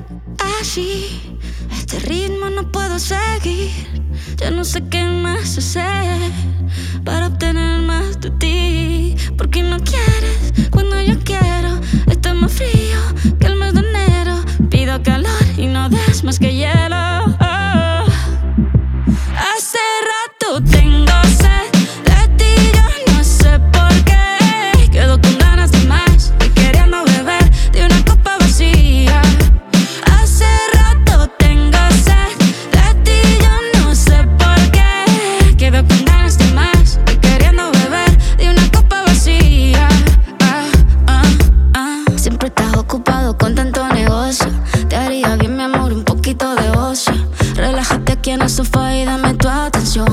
Así, este ritmo no puedo seguir. Ya no sé qué más hacer para obtener más de ti. Porque no quieres cuando yo quiero. Está más frío que el mes de enero. Pido calor y no des más que hielo. Hace rato tengo sed de ti, yo no sé por qué. Quedo con ganas de más y queriendo beber de una copa vacía. Hace rato tengo sed de ti, yo no sé por qué. Quedo con ganas de más y queriendo beber de una copa vacía. Siempre estás ocupado con tanto negocio. Te haría bien, mi amor, un poquito de ocio. Relájate aquí en el sofá y dame tu atención.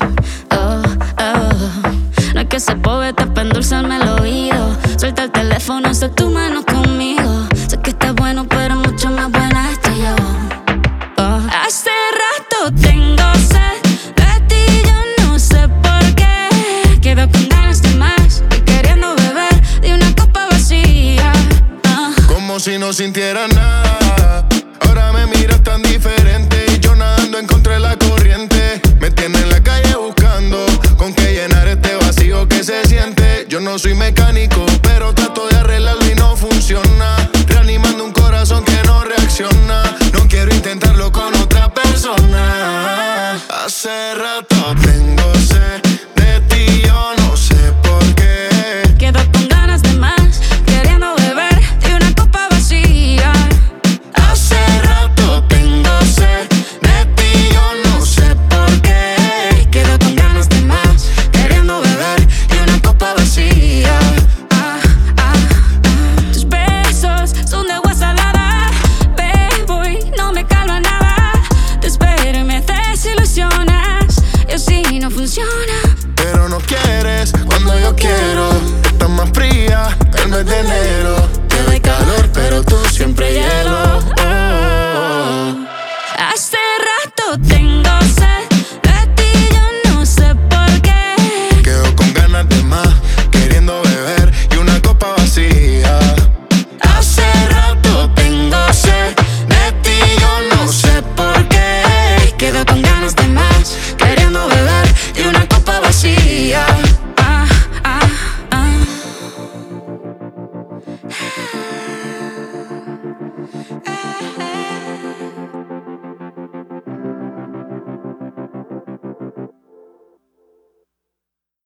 No es que sea poeta para endulzarme el oído. Suelta el teléfono, haz tu mano conmigo. Sé que estás bueno, pero mucho más buena estoy yo. Hace rato tengo sed de ti, yo no sé por qué. Quedo con ganas de más y queriendo beber de una copa vacía. Como si no sintiera nada. Ahora me miras tan diferente y yo nadando en contra de la corriente.